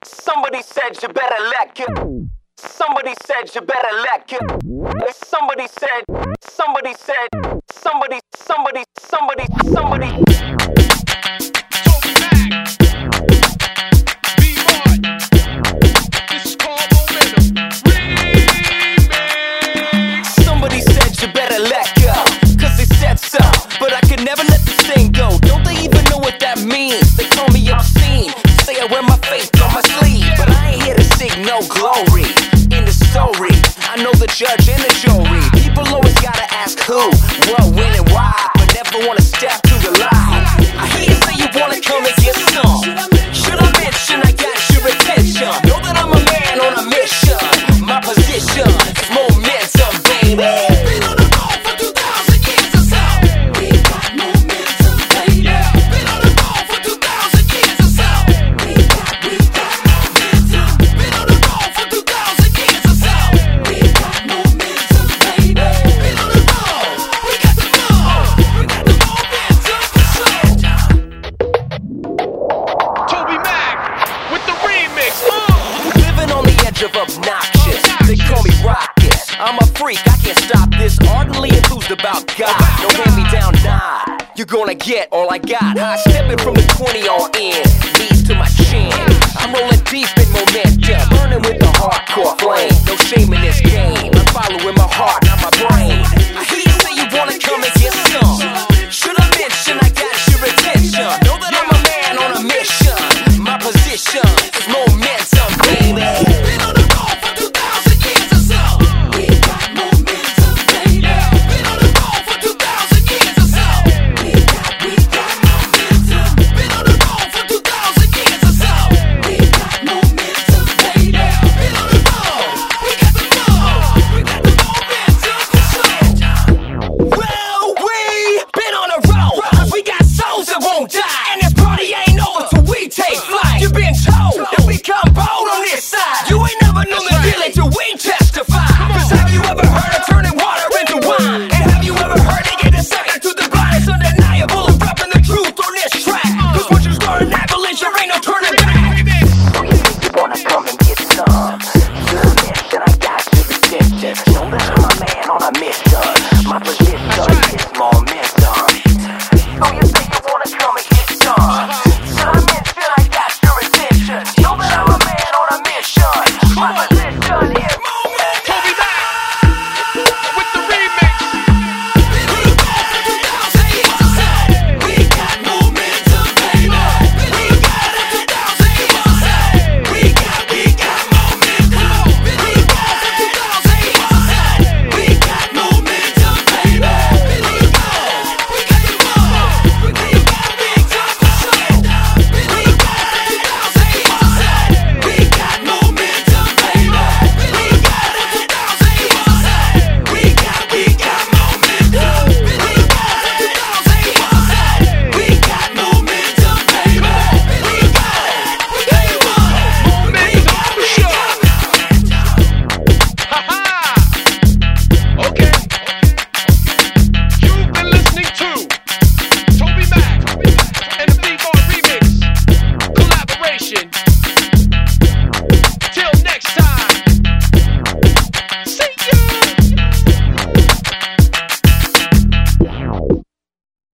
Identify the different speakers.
Speaker 1: Somebody said you better let go. Somebody said you better let go. Somebody said, somebody said, somebody. Somebody said you better let go, cause they said so, but I could never let this thing go. Don't they even know what that means? They call me obscene, say I wear my faith on my sleeve, but I ain't here to seek no glory in the story. I know the judge and the jury. People always gotta ask who, what, when, and why, but never wanna step to the line. I hear you say you wanna come and get some. Should I mention I got your attention? Know that I'm a man on a mission. My position is momentum, baby. Been on the road for 2,000 years or so. We got momentum, baby. Been on the road for 2,000 years or so. We got momentum. Been on the road for 2,000 years or so. We got momentum, baby. Been on the road. We got the love. We got the momentum for sure.
Speaker 2: Toby Mac with the remix.
Speaker 1: Living on the edge of obnoxious. They call me Rocket. I'm a freak, I can't stop this. Ardently enthused about God. No hand me down, nah. You're gonna get all I got. High stepping from the 20 on in.